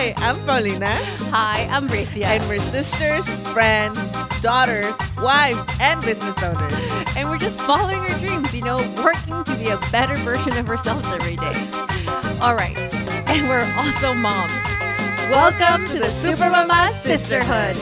Hi, I'm Paulina. Hi, I'm Bricia. And we're sisters, friends, daughters, wives, and business owners. And we're just following our dreams, working to be a better version of ourselves every day. All right. And we're also moms. Welcome to the Supermama Sisterhood.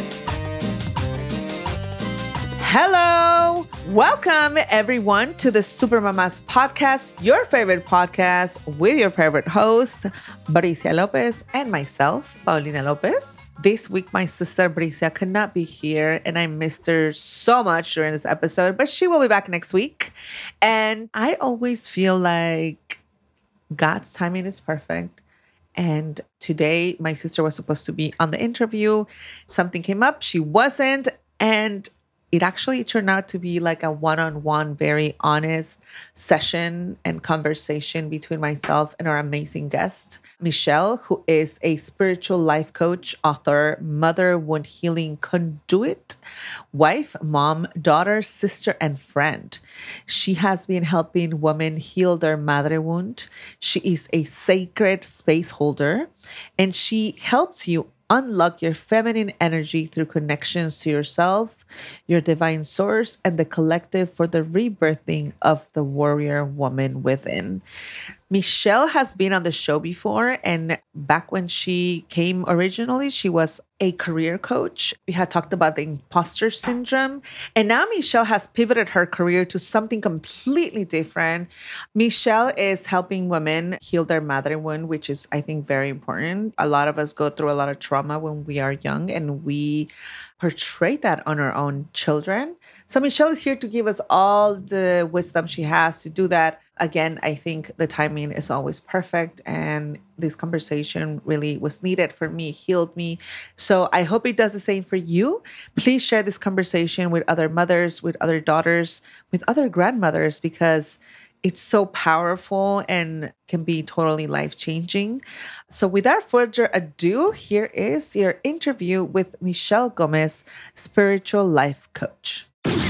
Hello. Welcome, everyone, to the Supermamas podcast, your favorite podcast with your favorite host, Bricia Lopez, and myself, Paulina Lopez. This week, my sister Bricia could not be here, and I missed her so much during this episode, but she will be back next week. And I always feel like God's timing is perfect. And today, my sister was supposed to be on the interview. Something came up. She wasn't. And it actually turned out to be like a one-on-one, very honest session and conversation between myself and our amazing guest, Michelle, who is a spiritual life coach, author, mother wound healing conduit, wife, mom, daughter, sister, and friend. She has been helping women heal their madre wound. She is a sacred space holder, and she helps you unlock your feminine energy through connections to yourself, your divine source, and the collective for the rebirthing of the warrior woman within. Michelle has been on the show before, and back when she came originally, she was a career coach. We had talked about the imposter syndrome, and now Michelle has pivoted her career to something completely different. Michelle is helping women heal their mother wound, which is, I think, very important. A lot of us go through a lot of trauma when we are young, and we portray that on our own children. So Michelle is here to give us all the wisdom she has to do that. Again, I think the timing is always perfect, and this conversation really was needed for me, healed me. So I hope it does the same for you. Please share this conversation with other mothers, with other daughters, with other grandmothers, because it's so powerful and can be totally life-changing. So without further ado, here is your interview with Michelle Gomez, spiritual life coach.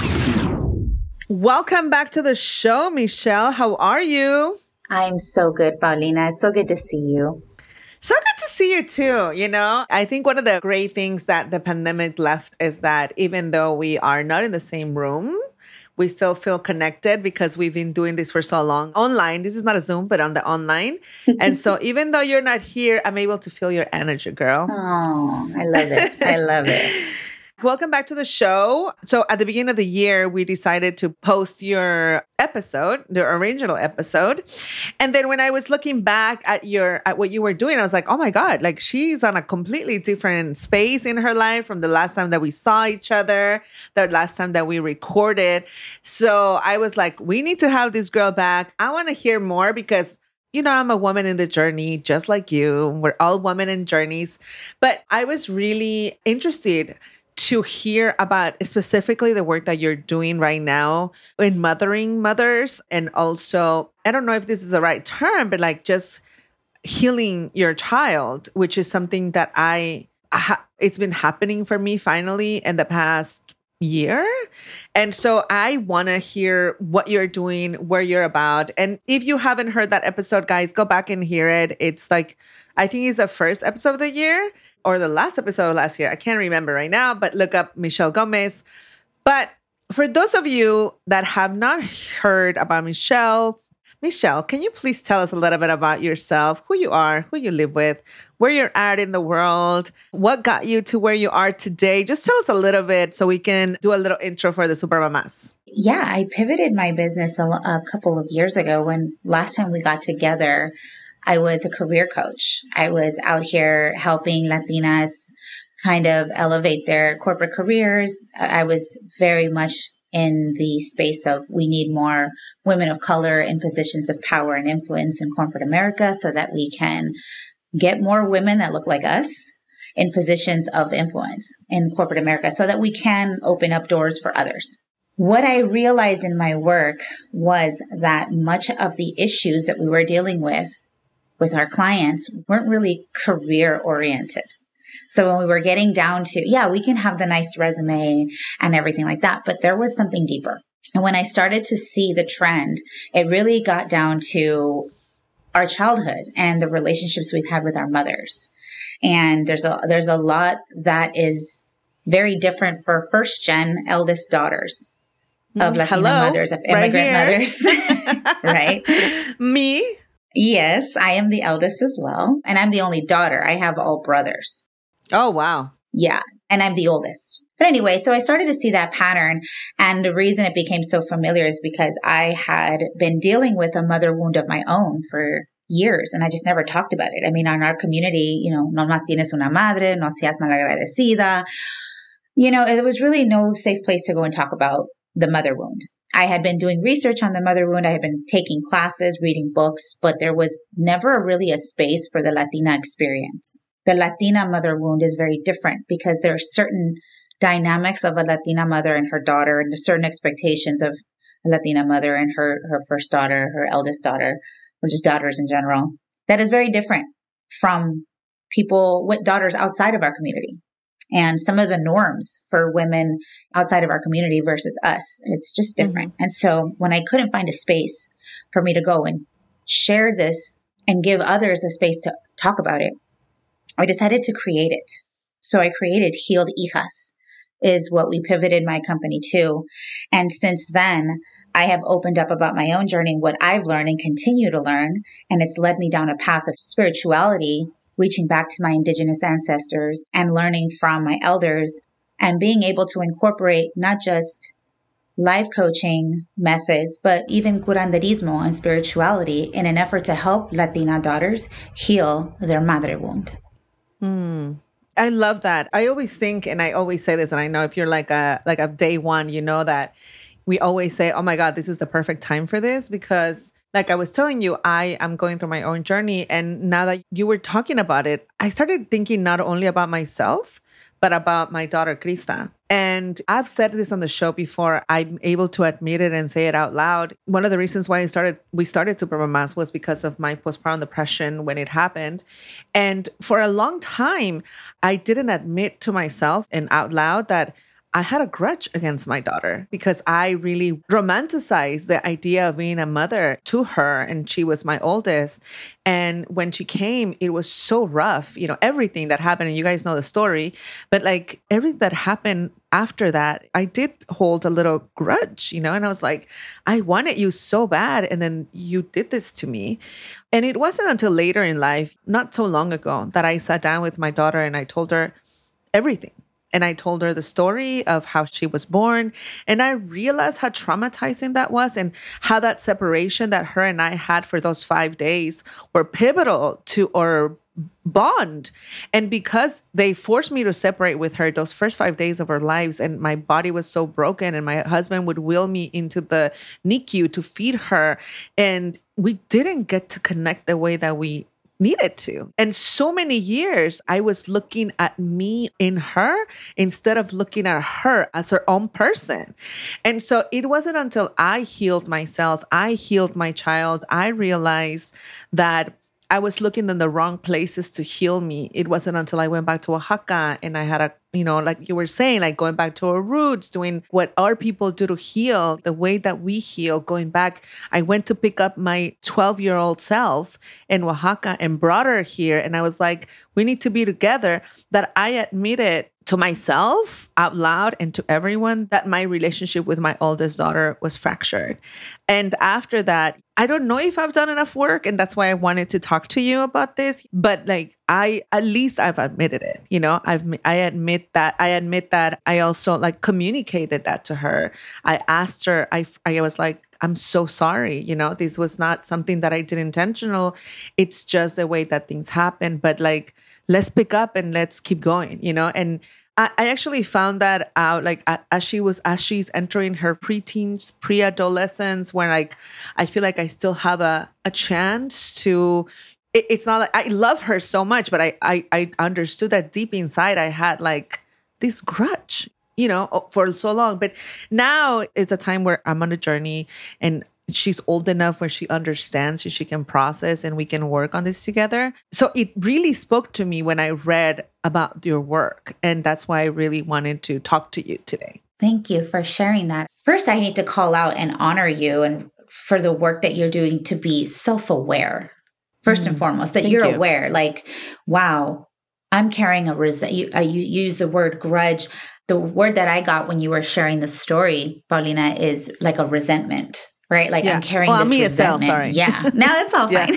Welcome back to the show, Michelle. How are you? I'm so good, Paulina. It's so good to see you. So good to see you too. I think one of the great things that the pandemic left is that even though we are not in the same room, we still feel connected because we've been doing this for so long. Online, this is not a Zoom, but on the online. And so even though you're not here, I'm able to feel your energy, girl. Oh, I love it. I love it. Welcome back to the show. So at the beginning of the year, we decided to post your episode, the original episode. And then when I was looking back at what you were doing, I was like, oh my God, like she's on a completely different space in her life from the last time that we saw each other, the last time that we recorded. So I was like, we need to have this girl back. I want to hear more because I'm a woman in the journey, just like you. We're all women in journeys. But I was really interested to hear about specifically the work that you're doing right now in mothering mothers. And also, I don't know if this is the right term, but like just healing your child, which is something that it's been happening for me finally in the past year. And so I want to hear what you're doing, where you're about. And if you haven't heard that episode, guys, go back and hear it. It's like, I think it's the first episode of the year or the last episode of last year. I can't remember right now, but look up Michelle Gomez. But for those of you that have not heard about Michelle, can you please tell us a little bit about yourself, who you are, who you live with, where you're at in the world, what got you to where you are today? Just tell us a little bit so we can do a little intro for the Supermamas. Yeah, I pivoted my business a couple of years ago. When last time we got together, I was a career coach. I was out here helping Latinas kind of elevate their corporate careers. I was very much in the space of we need more women of color in positions of power and influence in corporate America so that we can get more women that look like us in positions of influence in corporate America so that we can open up doors for others. What I realized in my work was that much of the issues that we were dealing with our clients weren't really career oriented. So when we were getting down to, we can have the nice resume and everything like that, but there was something deeper. And when I started to see the trend, it really got down to our childhood and the relationships we've had with our mothers. And there's a lot that is very different for first gen eldest daughters of Latina mothers, of immigrant mothers, right? Me? Yes, I am the eldest as well. And I'm the only daughter. I have all brothers. Oh, wow. Yeah. And I'm the oldest. But anyway, so I started to see that pattern. And the reason it became so familiar is because I had been dealing with a mother wound of my own for years. And I just never talked about it. I mean, in our community, no más tienes una madre, no seas malagradecida. It was really no safe place to go and talk about the mother wound. I had been doing research on the mother wound. I had been taking classes, reading books, but there was never really a space for the Latina experience. The Latina mother wound is very different because there are certain dynamics of a Latina mother and her daughter, and there's certain expectations of a Latina mother and her first daughter, her eldest daughter, or just daughters in general, that is very different from people with daughters outside of our community. And some of the norms for women outside of our community versus us, it's just different. Mm-hmm. And so when I couldn't find a space for me to go and share this and give others a space to talk about it, I decided to create it. So I created Healed Hijas, is what we pivoted my company to. And since then, I have opened up about my own journey, what I've learned and continue to learn. And it's led me down a path of spirituality, reaching back to my indigenous ancestors and learning from my elders and being able to incorporate not just life coaching methods, but even curanderismo and spirituality in an effort to help Latina daughters heal their madre wound. I love that. I always think, and I always say this, and I know if you're like a day one, that we always say, oh my God, this is the perfect time for this, because like I was telling you, I am going through my own journey. And now that you were talking about it, I started thinking not only about myself, but about my daughter, Krista. And I've said this on the show before. I'm able to admit it and say it out loud. One of the reasons why we started Super Mamas was because of my postpartum depression when it happened. And for a long time, I didn't admit to myself and out loud that I had a grudge against my daughter because I really romanticized the idea of being a mother to her, and she was my oldest. And when she came, it was so rough, everything that happened, and you guys know the story, but like everything that happened after that, I did hold a little grudge, and I was like, I wanted you so bad, and then you did this to me. And it wasn't until later in life, not so long ago, that I sat down with my daughter and I told her everything. And I told her the story of how she was born. And I realized how traumatizing that was and how that separation that her and I had for those 5 days were pivotal to our bond. And because they forced me to separate with her those first 5 days of our lives, and my body was so broken, and my husband would wheel me into the NICU to feed her. And we didn't get to connect the way that we needed to. And so many years, I was looking at me in her instead of looking at her as her own person. And so it wasn't until I healed myself, I healed my child, I realized that I was looking in the wrong places to heal me. It wasn't until I went back to Oaxaca and I had a, like you were saying, like going back to our roots, doing what our people do to heal, the way that we heal, going back. I went to pick up my 12-year-old self in Oaxaca and brought her here. And I was like, we need to be together. That I admitted to myself out loud and to everyone that my relationship with my oldest daughter was fractured. And after that, I don't know if I've done enough work, and that's why I wanted to talk to you about this. But like, I've admitted it. I admit that. I also like communicated that to her. I asked her. I was like, I'm so sorry. This was not something that I did intentional. It's just the way that things happen. But like, let's pick up and let's keep going. And I actually found that out like as she's entering her preteens, pre-adolescence, when like I feel like I still have a chance to. It's not like I love her so much, but I understood that deep inside I had like this grudge, for so long. But now it's a time where I'm on a journey and she's old enough where she understands, so she can process, and we can work on this together. So it really spoke to me when I read about your work. And that's why I really wanted to talk to you today. Thank you for sharing that. First, I need to call out and honor you and for the work that you're doing to be self-aware first and foremost, that Thank you're you. aware, like, wow, I'm carrying a you use the word grudge. The word that I got when you were sharing the story, Paulina, is like a resentment, right? Like I'm carrying this resentment. Sorry. Yeah. No, that's all fine.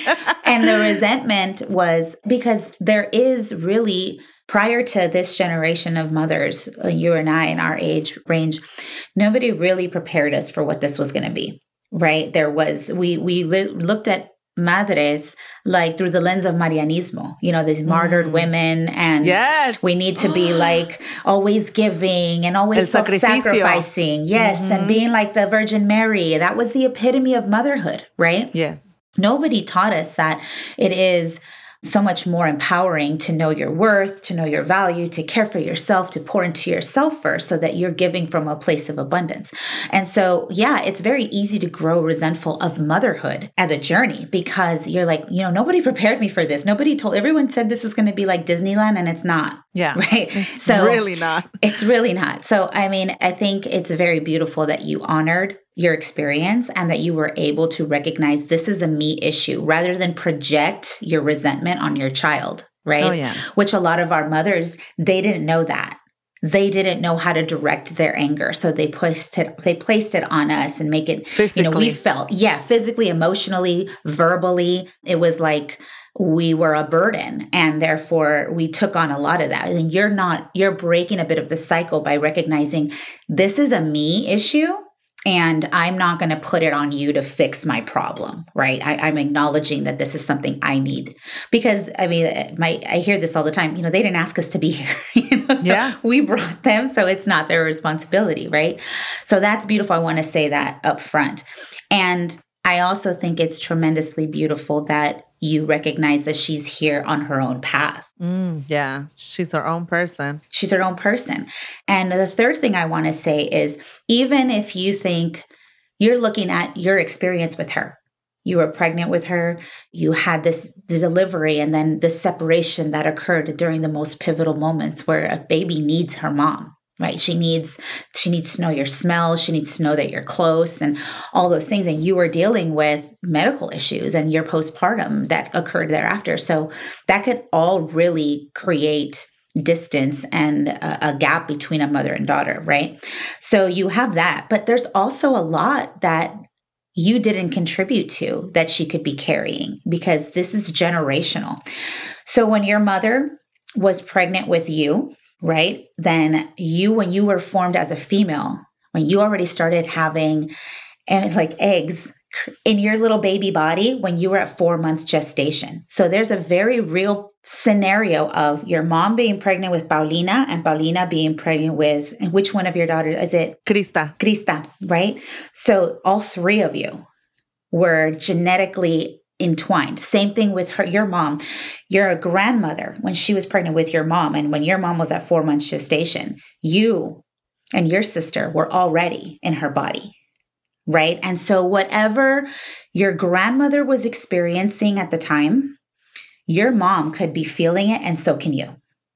And the resentment was because there is really, prior to this generation of mothers, you and I in our age range, nobody really prepared us for what this was going to be, right? There was, we looked at madres like through the lens of Marianismo, these martyred women, and we need to be like always giving and always self-sacrificing. Yes. And being like the Virgin Mary. That was the epitome of motherhood, right? Yes. Nobody taught us that it is so much more empowering to know your worth, to know your value, to care for yourself, to pour into yourself first so that you're giving from a place of abundance. And so, yeah, it's very easy to grow resentful of motherhood as a journey because you're like, nobody prepared me for this. Everyone said this was going to be like Disneyland, and it's not. Yeah. Right. It's really not. It's really not. So, I mean, I think it's very beautiful that you honored your experience and that you were able to recognize this is a me issue rather than project your resentment on your child, right? Oh, yeah. Which a lot of our mothers, they didn't know that. They didn't know how to direct their anger. So they placed it on us and make it, physically. We felt, physically, emotionally, verbally. It was like we were a burden, and therefore we took on a lot of that. And you're breaking a bit of the cycle by recognizing this is a me issue. And I'm not going to put it on you to fix my problem, right? I'm acknowledging that this is something I need. Because, I mean, I hear this all the time. They didn't ask us to be here. So we brought them, so it's not their responsibility, right? So that's beautiful. I want to say that up front. And I also think it's tremendously beautiful that you recognize that she's here on her own path. Yeah, she's her own person. She's her own person. And the third thing I want to say is, even if you think you're looking at your experience with her, you were pregnant with her, you had this delivery, and then the separation that occurred during the most pivotal moments where a baby needs her mom. Right. She needs to know your smell. She needs to know that you're close and all those things. And you were dealing with medical issues and your postpartum that occurred thereafter. So that could all really create distance and a gap between a mother and daughter. Right. So you have that. But there's also a lot that you didn't contribute to that she could be carrying, because this is generational. So when your mother was pregnant with you, right? Then when you were formed as a female, when you already started having like eggs in your little baby body when you were at 4 months gestation. So there's a very real scenario of your mom being pregnant with Paulina and Paulina being pregnant with, and which one of your daughters is it? Krista, right? So all three of you were genetically entwined. Same thing with your mom. Your grandmother, when she was pregnant with your mom, and when your mom was at 4 months gestation, you and your sister were already in her body, right? And so whatever your grandmother was experiencing at the time, your mom could be feeling it, and so can you.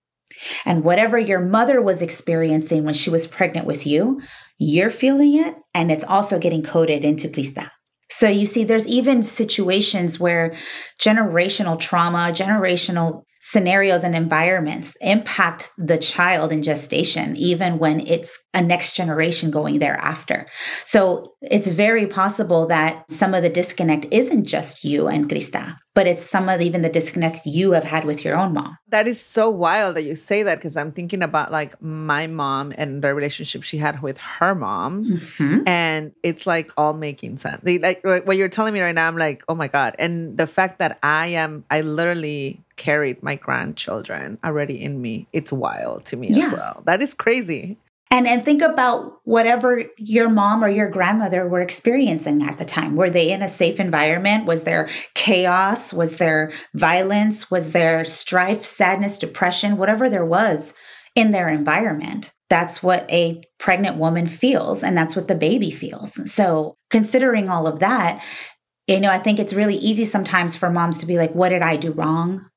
And whatever your mother was experiencing when she was pregnant with you, you're feeling it, and it's also getting coded into Krista. So you see, there's even situations where generational trauma, generational scenarios and environments impact the child in gestation, even when it's a next generation going thereafter. So it's very possible that some of the disconnect isn't just you and Krista, but it's some of even the disconnect you have had with your own mom. That is so wild that you say that, because I'm thinking about like my mom and the relationship she had with her mom. Mm-hmm. And it's like all making sense. Like what you're telling me right now, I'm like, oh my God. And the fact that I literally carried my grandchildren already in me. It's wild to me as well. That is crazy. And think about whatever your mom or your grandmother were experiencing at the time. Were they in a safe environment? Was there chaos? Was there violence? Was there strife, sadness, depression, whatever there was in their environment? That's what a pregnant woman feels, and that's what the baby feels. So considering all of that, I think it's really easy sometimes for moms to be like, what did I do wrong?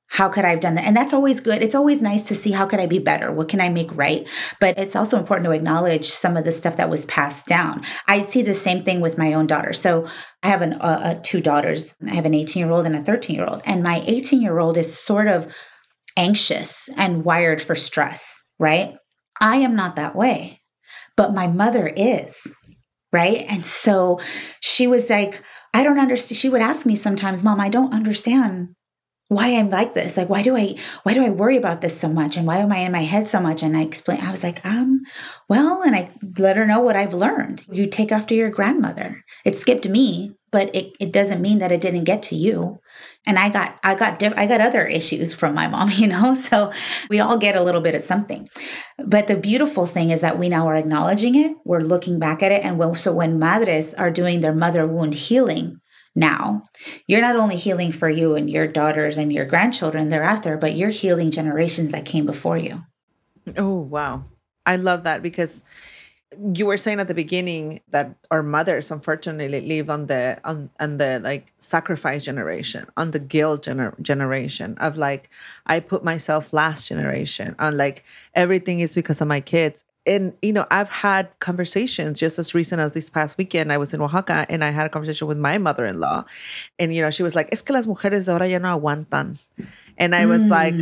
How could I have done that? And that's always good. It's always nice to see how could I be better? What can I make right? But it's also important to acknowledge some of the stuff that was passed down. I see the same thing with my own daughter. So I have two daughters. I have an 18-year-old and a 13-year-old. And my 18-year-old is sort of anxious and wired for stress, right? I am not that way, but my mother is, right? And so she was like, I don't understand. She would ask me sometimes, Mom, I don't understand why I'm like this. Like, why do I worry about this so much? And why am I in my head so much? And I was like, well, and I let her know what I've learned. You take after your grandmother. It skipped me, but it doesn't mean that it didn't get to you. And I got other issues from my mom, so we all get a little bit of something. But the beautiful thing is that we now are acknowledging it. We're looking back at it. And when madres are doing their mother wound healing, now, you're not only healing for you and your daughters and your grandchildren thereafter, but you're healing generations that came before you. Oh, wow. I love that because you were saying at the beginning that our mothers unfortunately live on the like sacrifice generation, on the guilt generation of like, I put myself last generation, on like everything is because of my kids. And, I've had conversations just as recent as this past weekend. I was in Oaxaca and I had a conversation with my mother-in-law. And, she was like, es que las mujeres de ahora ya no aguantan. And I was like,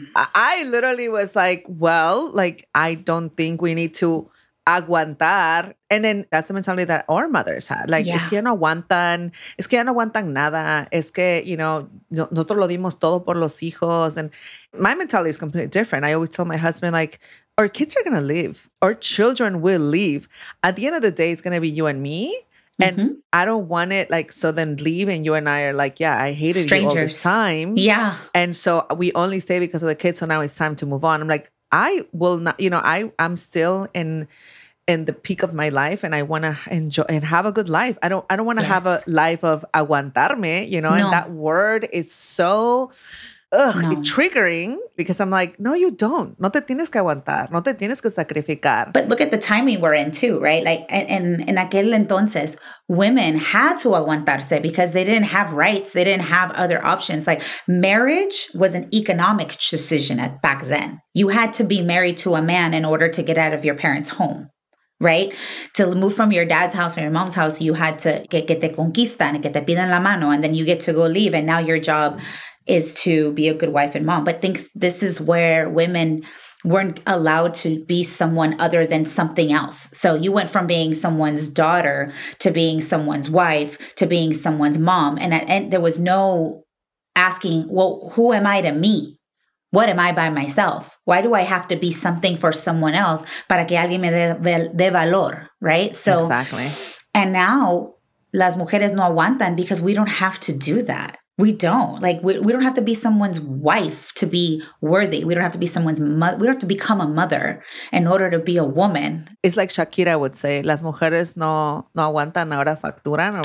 I literally was like, well, like, I don't think we need to aguantar. And then that's the mentality that our mothers had. Like, es que ya no aguantan, nada, es que, nosotros lo dimos todo por los hijos. And my mentality is completely different. I always tell my husband, like, our kids are going to live. Our children will leave. At the end of the day, it's going to be you and me. And I don't want it like, so then leave and you and I are like, yeah, I hated you all this time. Yeah. And so we only stay because of the kids. So now it's time to move on. I'm like, I will not, I'm still in the peak of my life and I want to enjoy and have a good life. I don't want to have a life of aguantarme, No. And that word is so triggering because I'm like, no, you don't. No te tienes que aguantar. No te tienes que sacrificar. But look at the timing we're in too, right? Like en aquel entonces, women had to aguantarse because they didn't have rights. They didn't have other options. Like marriage was an economic decision back then. You had to be married to a man in order to get out of your parents' home. Right? To move from your dad's house or your mom's house, you had to que te conquistan, que te piden la mano, and then you get to go leave. And now your job is to be a good wife and mom. But this is where women weren't allowed to be someone other than something else. So you went from being someone's daughter to being someone's wife to being someone's mom. And there was no asking, well, who am I to me? What am I by myself? Why do I have to be something for someone else para que alguien me dé valor, right? So exactly. And now las mujeres no aguantan because we don't have to do that. We don't. Like, we don't have to be someone's wife to be worthy. We don't have to be someone's mother. We don't have to become a mother in order to be a woman. It's like Shakira would say, las mujeres no aguantan, ahora facturan.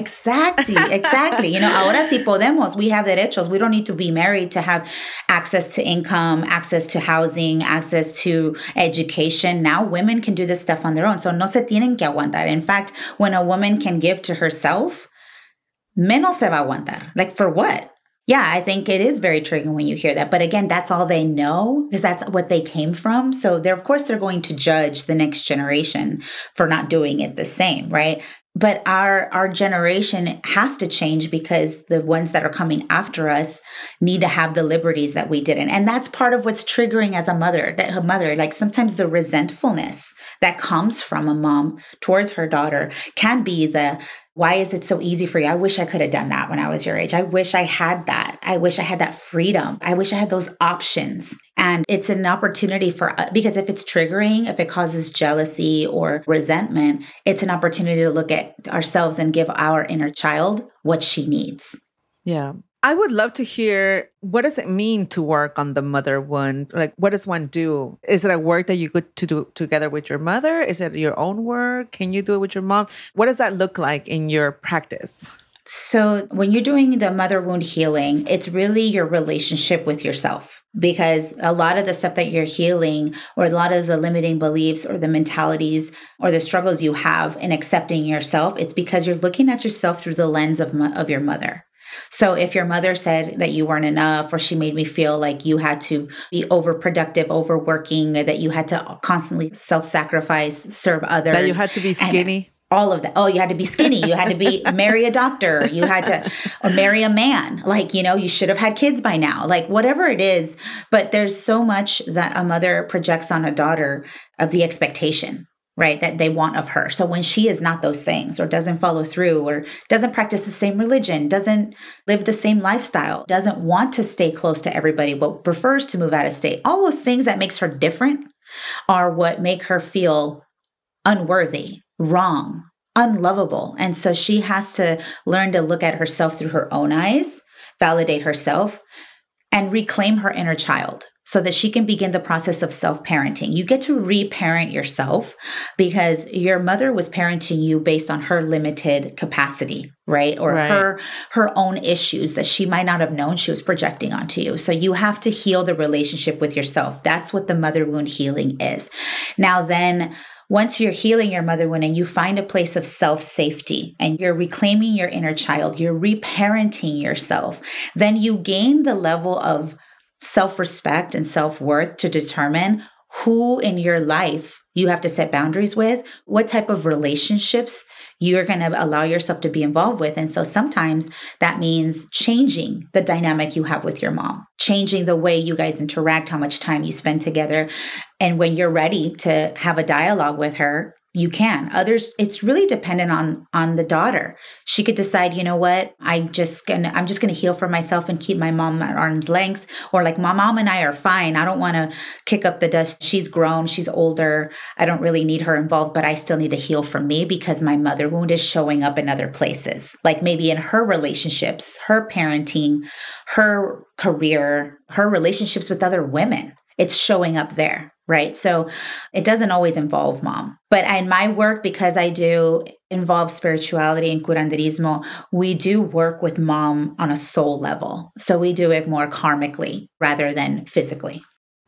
Exactly. Ahora sí podemos. We have derechos. We don't need to be married to have access to income, access to housing, access to education. Now women can do this stuff on their own. So no se tienen que aguantar. In fact, when a woman can give to herself, menos se va a aguantar. Like, for what? Yeah, I think it is very triggering when you hear that. But again, that's all they know because that's what they came from. So of course, they're going to judge the next generation for not doing it the same, right? But our generation has to change because the ones that are coming after us need to have the liberties that we didn't. And that's part of what's triggering as a mother, like sometimes the resentfulness that comes from a mom towards her daughter can be why is it so easy for you? I wish I could have done that when I was your age. I wish I had that. I wish I had that freedom. I wish I had those options. And it's an opportunity because if it's triggering, if it causes jealousy or resentment, it's an opportunity to look at ourselves and give our inner child what she needs. Yeah. I would love to hear, what does it mean to work on the mother wound? Like, what does one do? Is it a work that you get to do together with your mother? Is it your own work? Can you do it with your mom? What does that look like in your practice? So when you're doing the mother wound healing, it's really your relationship with yourself, because a lot of the stuff that you're healing, or a lot of the limiting beliefs or the mentalities or the struggles you have in accepting yourself, it's because you're looking at yourself through the lens of your mother. So if your mother said that you weren't enough, or she made me feel like you had to be overproductive, overworking, or that you had to constantly self-sacrifice, serve others. That you had to be skinny. All of that. Oh, you had to be skinny. You had to be marry a doctor. You had to or marry a man. Like, you should have had kids by now. Like, whatever it is. But there's so much that a mother projects on a daughter of the expectation, right, that they want of her. So when she is not those things, or doesn't follow through, or doesn't practice the same religion, doesn't live the same lifestyle, doesn't want to stay close to everybody, but prefers to move out of state, all those things that makes her different are what make her feel unworthy, wrong, unlovable. And so she has to learn to look at herself through her own eyes, validate herself, and reclaim her inner child so that she can begin the process of self-parenting. You get to reparent yourself because your mother was parenting you based on her limited capacity, right? Or her own issues that she might not have known she was projecting onto you. So you have to heal the relationship with yourself. That's what the mother wound healing is. Now then, once you're healing your mother wound and you find a place of self-safety and you're reclaiming your inner child, you're reparenting yourself, then you gain the level of self-respect and self-worth to determine who in your life you have to set boundaries with, what type of relationships you're going to allow yourself to be involved with. And so sometimes that means changing the dynamic you have with your mom, changing the way you guys interact, how much time you spend together. And when you're ready to have a dialogue with her, you can. Others, it's really dependent on the daughter. She could decide, you know what, I'm just gonna heal for myself and keep my mom at arm's length. Or like, my mom and I are fine. I don't want to kick up the dust. She's grown, she's older. I don't really need her involved, but I still need to heal for me because my mother wound is showing up in other places. Like maybe in her relationships, her parenting, her career, her relationships with other women. It's showing up there, right? So it doesn't always involve mom. But in my work, because I do involve spirituality and curanderismo, we do work with mom on a soul level. So we do it more karmically rather than physically.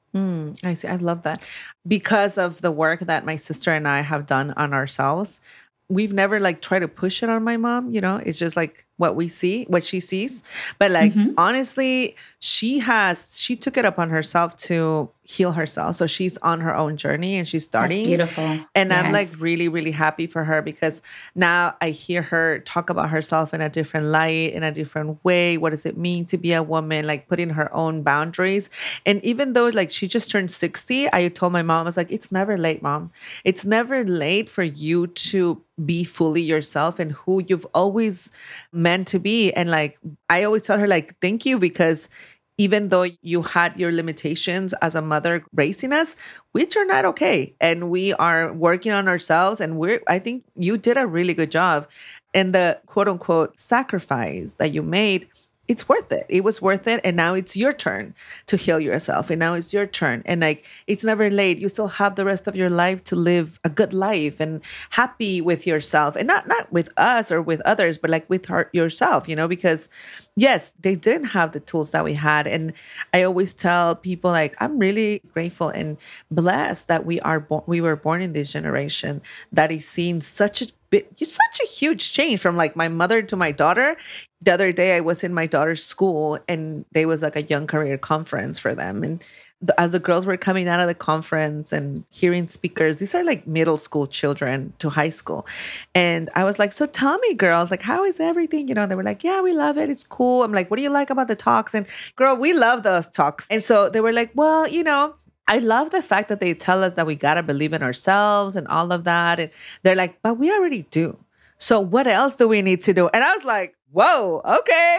I see. I love that. Because of the work that my sister and I have done on ourselves, we've never like tried to push it on my mom. It's just like what we see, what she sees. But like, honestly, she took it upon herself to heal herself. So she's on her own journey and she's starting. That's beautiful. And I'm like really, really happy for her because now I hear her talk about herself in a different light, in a different way. What does it mean to be a woman? Like putting her own boundaries. And even though like she just turned 60, I told my mom, I was like, it's never late, Mom. It's never late for you to be fully yourself and who you've always meant to be. And like, I always tell her like, thank you, because even though you had your limitations as a mother raising us, which are not okay. And we are working on ourselves. And I think you did a really good job. And the quote unquote sacrifice that you made, it's worth it. It was worth it. And now it's your turn to heal yourself. And now it's your turn. And like, it's never late. You still have the rest of your life to live a good life and happy with yourself. And not with us or with others, but like with yourself, because yes, they didn't have the tools that we had. And I always tell people like, I'm really grateful and blessed that we were born in this generation that is seeing such a huge change from like my mother to my daughter. The other day I was in my daughter's school and there was like a young career conference for them. And as the girls were coming out of the conference and hearing speakers, these are like middle school children to high school. And I was like, so tell me, girls, like, how is everything? They were like, yeah, we love it. It's cool. I'm like, what do you like about the talks? And girl, we love those talks. And so they were like, well, I love the fact that they tell us that we got to believe in ourselves and all of that. And they're like, but we already do. So what else do we need to do? And I was like, whoa, okay.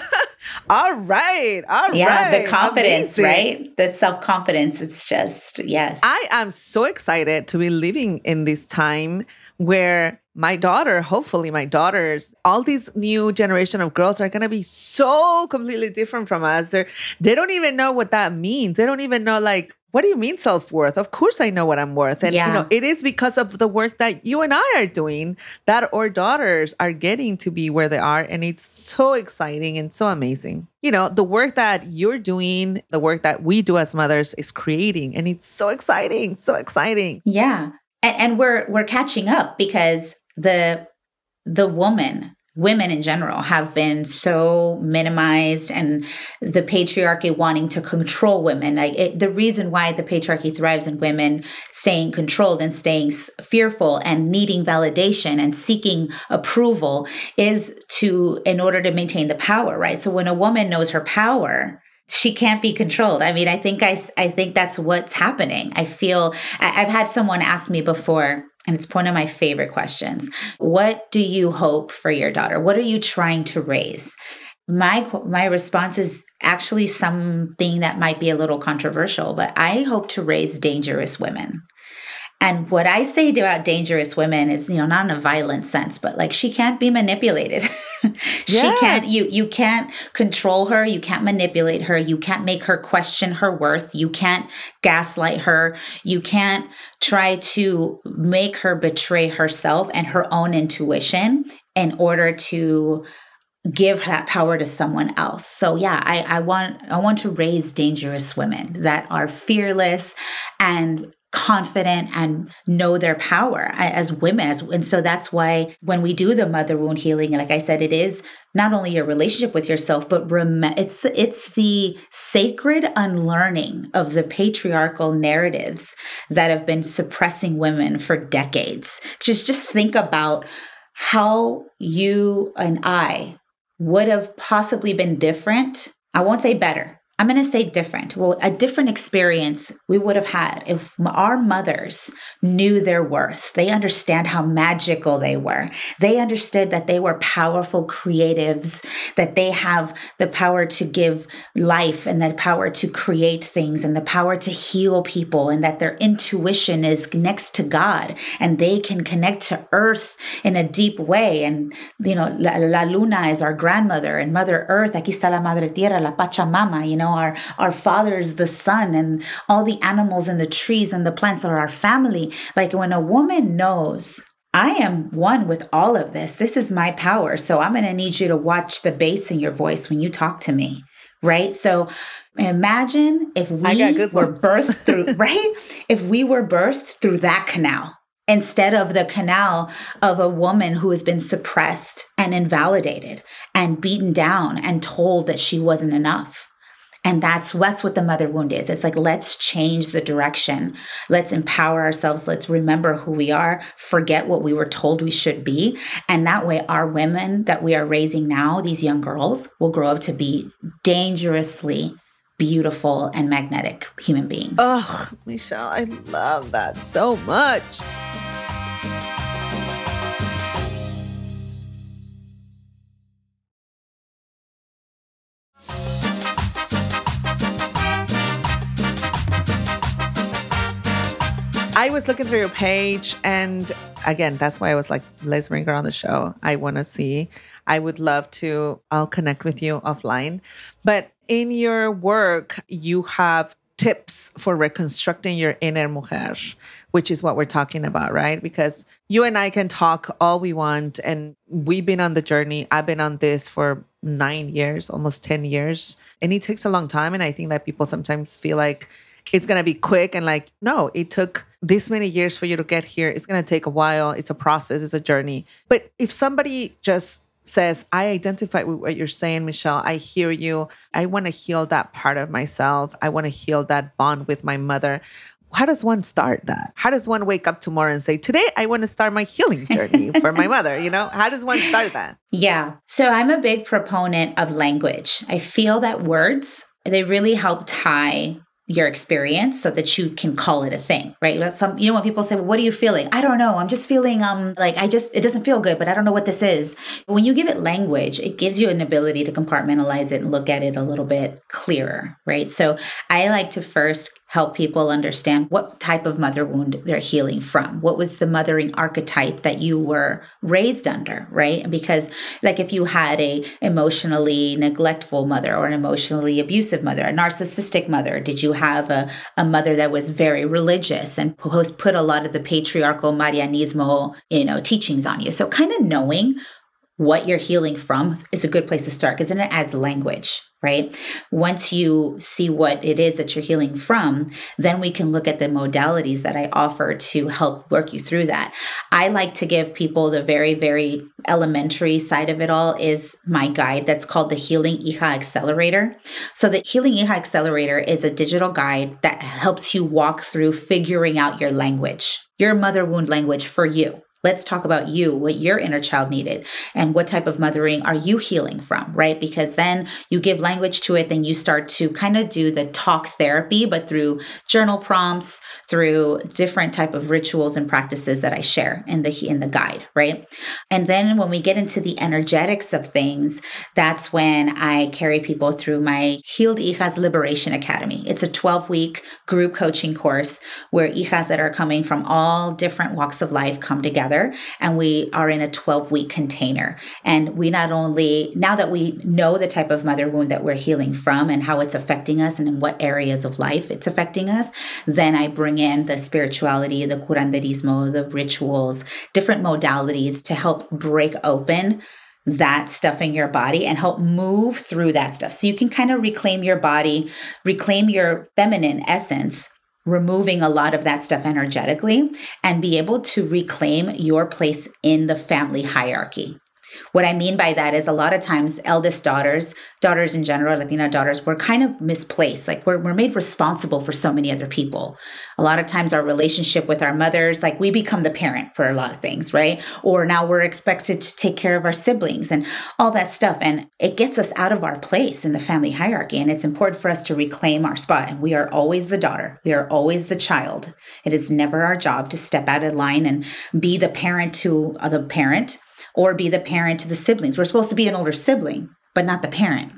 All right. Yeah, the confidence, right? The self-confidence. It's just, yes. I am so excited to be living in this time where my daughter, hopefully my daughters, all these new generation of girls are going to be so completely different from us. They don't even know what that means. They don't even know like, what do you mean self-worth? Of course I know what I'm worth. And, it is because of the work that you and I are doing that our daughters are getting to be where they are. And it's so exciting and so amazing. The work that you're doing, the work that we do as mothers is creating. And it's so exciting, so exciting. Yeah. And we're catching up because the woman women in general have been so minimized, and the patriarchy wanting to control women. The reason why the patriarchy thrives in women staying controlled and staying fearful and needing validation and seeking approval is in order to maintain the power, right? So when a woman knows her power, she can't be controlled. I mean, I think that's what's happening. I've had someone ask me before, and it's one of my favorite questions. What do you hope for your daughter? What are you trying to raise? My response is actually something that might be a little controversial, but I hope to raise dangerous women. And what I say about dangerous women is, not in a violent sense, but like she can't be manipulated. She can't, you can't control her. You can't manipulate her. You can't make her question her worth. You can't gaslight her. You can't try to make her betray herself and her own intuition in order to give that power to someone else. So yeah, I want to raise dangerous women that are fearless and confident and know their power as women. And so that's why when we do the mother wound healing, like I said, it is not only your relationship with yourself, but it's the sacred unlearning of the patriarchal narratives that have been suppressing women for decades. Just think about how you and I would have possibly been different. I won't say better. I'm going to say different. Well, a different experience we would have had if our mothers knew their worth. They understand how magical they were. They understood that they were powerful creatives, that they have the power to give life and the power to create things and the power to heal people, and that their intuition is next to God and they can connect to earth in a deep way. And, La Luna is our grandmother, and Mother Earth, aquí está la Madre Tierra, la Pachamama, our father is the sun, and all the animals and the trees and the plants are our family. Like when a woman knows, I am one with all of this. This is my power. So I'm going to need you to watch the bass in your voice when you talk to me. Right. So imagine if we were birthed through, right? If we were birthed through that canal, instead of the canal of a woman who has been suppressed and invalidated and beaten down and told that she wasn't enough. And that's what the mother wound is. It's like, let's change the direction. Let's empower ourselves. Let's remember who we are, forget what we were told we should be. And that way, our women that we are raising now, these young girls, will grow up to be dangerously beautiful and magnetic human beings. Oh, Michelle, I love that so much. I was looking through your page, and again, that's why I was like, let's bring her on the show. I want to see. I would love to. I'll connect with you offline. But in your work, you have tips for reconstructing your inner mujer, which is what we're talking about, right? Because you and I can talk all we want, and we've been on the journey. I've been on this for 9 years, almost 10 years, and it takes a long time. And I think that people sometimes feel like it's going to be quick, and like, no, it took this many years for you to get here. It's going to take a while. It's a process. It's a journey. But if somebody just says, I identify with what you're saying, Michelle, I hear you. I want to heal that part of myself. I want to heal that bond with my mother. How does one start that? How does one wake up tomorrow and say, today I want to start my healing journey for my mother? How does one start that? Yeah. So I'm a big proponent of language. I feel that words, they really help tie your experience so that you can call it a thing, right? When people say, well, what are you feeling? I don't know. I'm just feeling it doesn't feel good, but I don't know what this is. But when you give it language, it gives you an ability to compartmentalize it and look at it a little bit clearer, right? So I like to first help people understand what type of mother wound they're healing from. What was the mothering archetype that you were raised under, right? Because like if you had a emotionally neglectful mother or an emotionally abusive mother, a narcissistic mother, did you have a mother that was very religious and put a lot of the patriarchal Marianismo, teachings on you? So kind of knowing what you're healing from is a good place to start, because then it adds language, right? Once you see what it is that you're healing from, then we can look at the modalities that I offer to help work you through that. I like to give people the very, very elementary side of it all is my guide that's called the Healing Hija Accelerator. So the Healing Hija Accelerator is a digital guide that helps you walk through figuring out your language, your mother wound language for you. Let's talk about you, what your inner child needed, and what type of mothering are you healing from, right? Because then you give language to it, then you start to kind of do the talk therapy, but through journal prompts, through different type of rituals and practices that I share in the guide, right? And then when we get into the energetics of things, that's when I carry people through my Healed Hijas Liberation Academy. It's a 12-week group coaching course where hijas that are coming from all different walks of life come together. And we are in a 12-week container. And we not only, now that we know the type of mother wound that we're healing from and how it's affecting us and in what areas of life it's affecting us, then I bring in the spirituality, the curanderismo, the rituals, different modalities to help break open that stuff in your body and help move through that stuff. So you can kind of reclaim your body, reclaim your feminine essence, removing a lot of that stuff energetically, and be able to reclaim your place in the family hierarchy. What I mean by that is a lot of times eldest daughters in general, Latina daughters, we're kind of misplaced. Like we're made responsible for so many other people. A lot of times our relationship with our mothers, like we become the parent for a lot of things, right? Or now we're expected to take care of our siblings and all that stuff. And it gets us out of our place in the family hierarchy. And it's important for us to reclaim our spot. And we are always the daughter. We are always the child. It is never our job to step out of line and be the parent to the parent, or be the parent to the siblings. We're supposed to be an older sibling, but not the parent.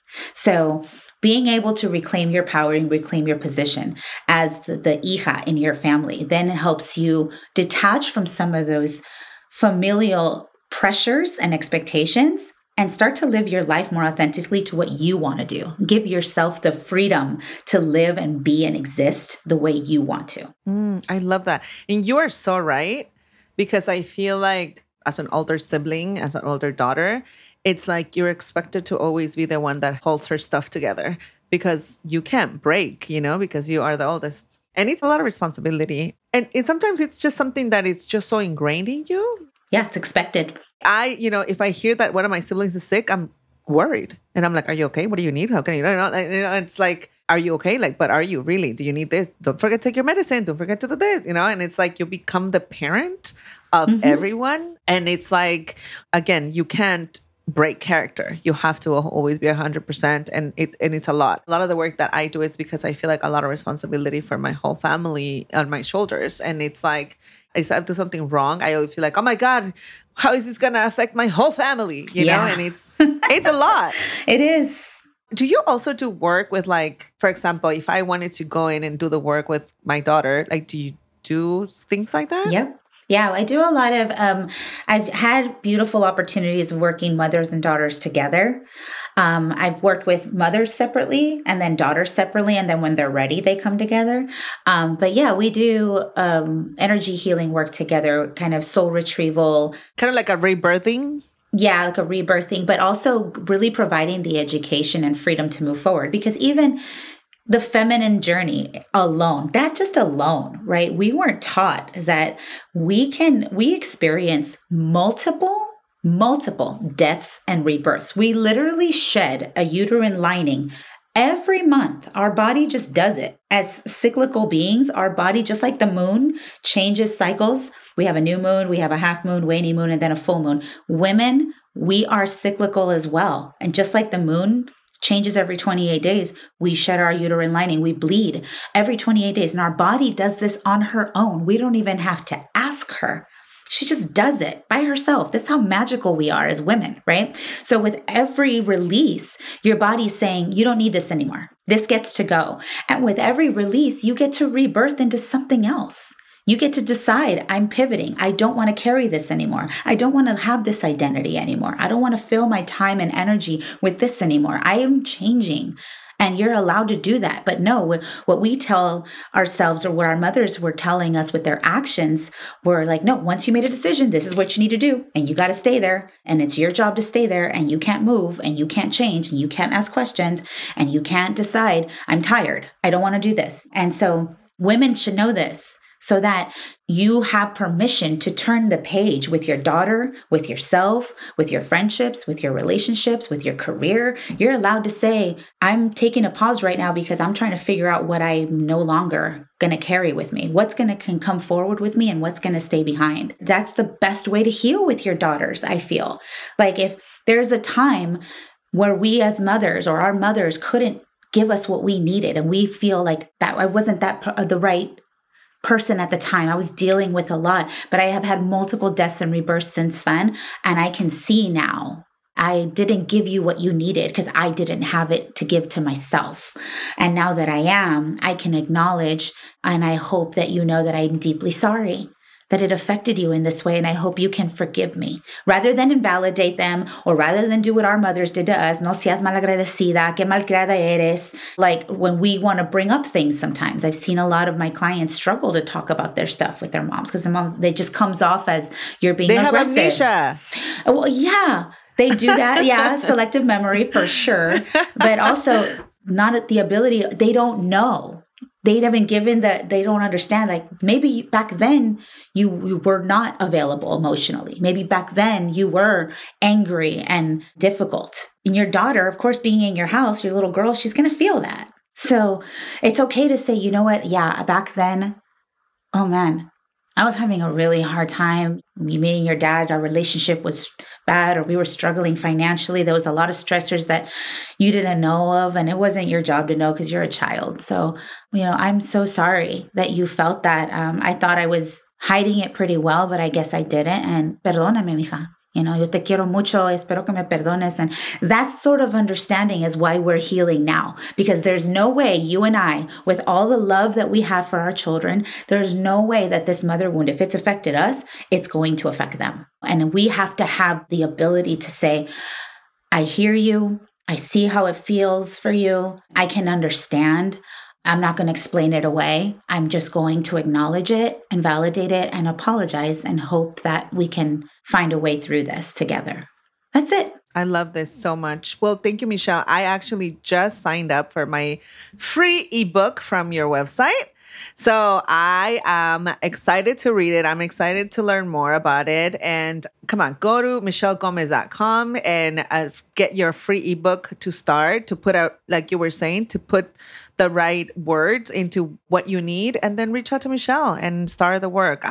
So being able to reclaim your power and reclaim your position as the hija in your family then helps you detach from some of those familial pressures and expectations and start to live your life more authentically to what you want to do. Give yourself the freedom to live and be and exist the way you want to. I love that. And you are so right, because I feel like as an older sibling, as an older daughter, it's like you're expected to always be the one that holds her stuff together because you can't break, because you are the oldest. And it's a lot of responsibility. And sometimes it's just something that it's just so ingrained in you. Yeah, it's expected. If I hear that one of my siblings is sick, I'm worried. And I'm like, are you okay? What do you need? How can you, it's like, are you okay? Like, but are you really? Do you need this? Don't forget to take your medicine. Don't forget to do this, and it's like you become the parent of everyone. And it's like, again, you can't break character. You have to always be 100%. And it's a lot. A lot of the work that I do is because I feel like a lot of responsibility for my whole family on my shoulders. And it's like, if I do something wrong, I always feel like, oh my God, how is this going to affect my whole family? You know? And it's a lot. It is. Do you also do work with, like, for example, if I wanted to go in and do the work with my daughter, like, do you do things like that? Yep. Yeah, I do a lot of, I've had beautiful opportunities of working mothers and daughters together. I've worked with mothers separately and then daughters separately. And then when they're ready, they come together. But yeah, we do energy healing work together, kind of soul retrieval. Kind of like a rebirthing? Yeah, like a rebirthing, but also really providing the education and freedom to move forward. Because even the feminine journey alone, that just alone, right? We weren't taught that we experience multiple deaths and rebirths. We literally shed a uterine lining every month. Our body just does it. As cyclical beings, our body, just like the moon, changes cycles. We have a new moon, we have a half moon, waning moon, and then a full moon. Women, we are cyclical as well. And just like the moon changes every 28 days, we shed our uterine lining, we bleed every 28 days. And our body does this on her own. We don't even have to ask her. She just does it by herself. That's how magical we are as women, right? So with every release, your body's saying, you don't need this anymore. This gets to go. And with every release, you get to rebirth into something else. You get to decide, I'm pivoting. I don't want to carry this anymore. I don't want to have this identity anymore. I don't want to fill my time and energy with this anymore. I am changing. And you're allowed to do that. But no, what we tell ourselves or what our mothers were telling us with their actions were like, no, once you made a decision, this is what you need to do. And you got to stay there. And it's your job to stay there. And you can't move and you can't change and you can't ask questions and you can't decide, I'm tired. I don't want to do this. And so women should know this, so that you have permission to turn the page with your daughter, with yourself, with your friendships, with your relationships, with your career. You're allowed to say, I'm taking a pause right now because I'm trying to figure out what I'm no longer going to carry with me, what's going to can come forward with me and what's going to stay behind. That's the best way to heal with your daughters, I feel. Like if there's a time where we as mothers or our mothers couldn't give us what we needed and we feel like that I wasn't the right person at the time. I was dealing with a lot, but I have had multiple deaths and rebirths since then. And I can see now I didn't give you what you needed because I didn't have it to give to myself. And now that I am, I can acknowledge, and I hope that you know that I'm deeply sorry that it affected you in this way. And I hope you can forgive me rather than invalidate them or rather than do what our mothers did to us. No seas malagradecida, que malcriada eres. Like when we want to bring up things sometimes, I've seen a lot of my clients struggle to talk about their stuff with their moms because the moms, they just comes off as you're being aggressive. They have amnesia. Well, yeah, they do that. Yeah, selective memory for sure. But also not the ability, they don't know. They haven't given that, they don't understand. Like maybe back then you were not available emotionally. Maybe back then you were angry and difficult. And your daughter, of course, being in your house, your little girl, she's going to feel that. So it's okay to say, you know what? Yeah, back then, oh man, I was having a really hard time. Me and your dad, our relationship was bad or we were struggling financially. There was a lot of stressors that you didn't know of and it wasn't your job to know because you're a child. So, I'm so sorry that you felt that. I thought I was hiding it pretty well, but I guess I didn't. And perdóname, mija. Yo te quiero mucho, espero que me perdones. And that sort of understanding is why we're healing now. Because there's no way you and I, with all the love that we have for our children, there's no way that this mother wound, if it's affected us, it's going to affect them. And we have to have the ability to say, I hear you. I see how it feels for you. I can understand. I'm not going to explain it away. I'm just going to acknowledge it and validate it and apologize and hope that we can find a way through this together. That's it. I love this so much. Well, thank you, Michelle. I actually just signed up for my free ebook from your website. So I am excited to read it. I'm excited to learn more about it. And come on, go to michellegomez.com and get your free ebook to start, to put out, like you were saying, to put the right words into what you need, and then reach out to Michelle and start the work.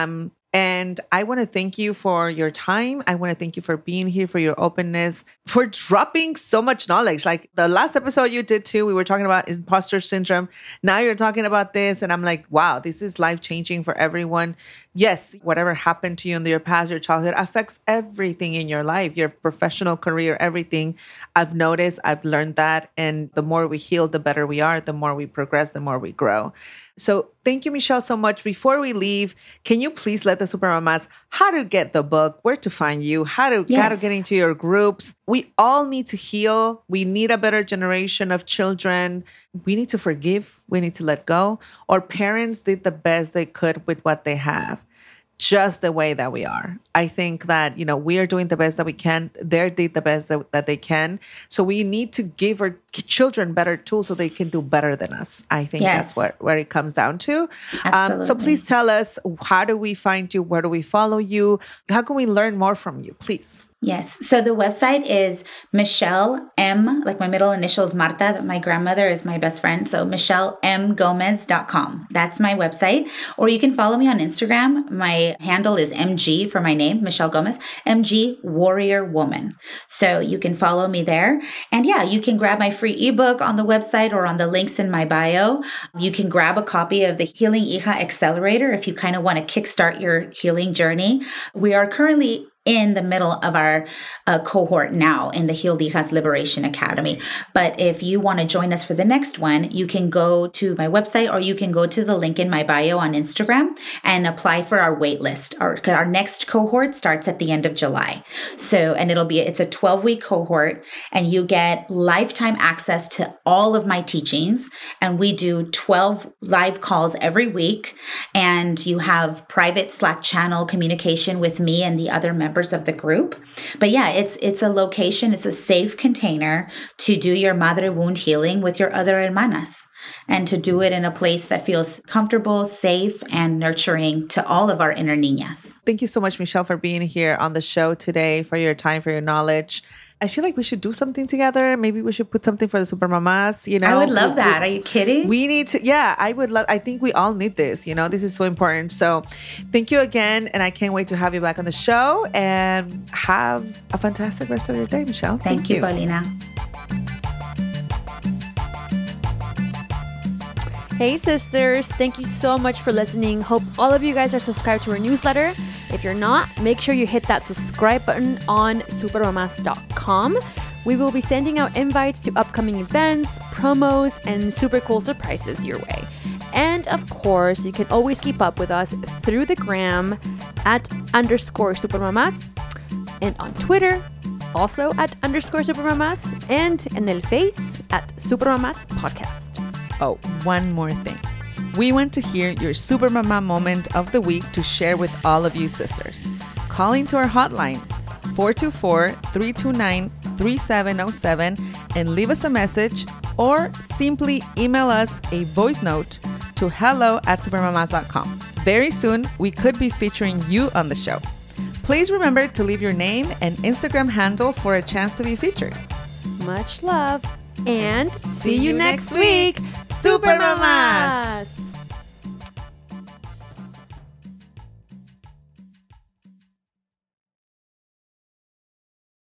And I want to thank you for your time. I want to thank you for being here, for your openness, for dropping so much knowledge. Like the last episode you did too, we were talking about imposter syndrome. Now you're talking about this. And I'm like, wow, this is life-changing for everyone. Yes, whatever happened to you in your past, your childhood affects everything in your life, your professional career, everything. I've noticed, I've learned that. And the more we heal, the better we are, the more we progress, the more we grow. So thank you, Michelle, so much. Before we leave, can you please let the Supermamas how to get the book, where to find you, how to get into your groups? We all need to heal. We need a better generation of children. We need to forgive. We need to let go. Our parents did the best they could with what they have, just the way that we are. I think that, we are doing the best that we can. They did the best that they can. So we need to give our children better tools so they can do better than us. I think that's where it comes down to. So please tell us, how do we find you? Where do we follow you? How can we learn more from you, please? Yes. So the website is Michelle M, like my middle initial is Marta. My grandmother is my best friend. So michellemgomez.com. That's my website. Or you can follow me on Instagram. My handle is MG for my name, Michelle Gomez, MG Warrior Woman. So you can follow me there. And you can grab my free ebook on the website or on the links in my bio. You can grab a copy of the Healing Hija Accelerator if you kind of want to kickstart your healing journey. We are currently in the middle of our cohort now in the Healed Hijas Liberation Academy. But if you want to join us for the next one, you can go to my website or you can go to the link in my bio on Instagram and apply for our wait list. Our next cohort starts at the end of July. So, and it's a 12-week cohort, and you get lifetime access to all of my teachings. And we do 12 live calls every week, and you have private Slack channel communication with me and the other members of the group. But yeah, it's a location, it's a safe container to do your madre wound healing with your other hermanas, and to do it in a place that feels comfortable, safe, and nurturing to all of our inner niñas. Thank you so much, Michelle, for being here on the show today, for your time, for your knowledge. I feel like we should do something together. Maybe we should put something for the Super Mamas, I would love that. Are you kidding? We need to, I would love, I think we all need this, this is so important. So thank you again. And I can't wait to have you back on the show, and have a fantastic rest of your day, Michelle. Thank you, Paulina. Hey sisters, thank you so much for listening. Hope all of you guys are subscribed to our newsletter. If you're not, make sure you hit that subscribe button on supermamas.com. We will be sending out invites to upcoming events, promos, and super cool surprises your way. And of course, you can always keep up with us through the gram at _supermamas, and on Twitter also at _supermamas, and in the Face at Supermamas Podcast. Oh, one more thing. We want to hear your Super Mama moment of the week to share with all of you sisters. Call into our hotline, 424-329-3707, and leave us a message, or simply email us a voice note to hello@supermamas.com. Very soon, we could be featuring you on the show. Please remember to leave your name and Instagram handle for a chance to be featured. Much love, and see you next week, Super Mamas!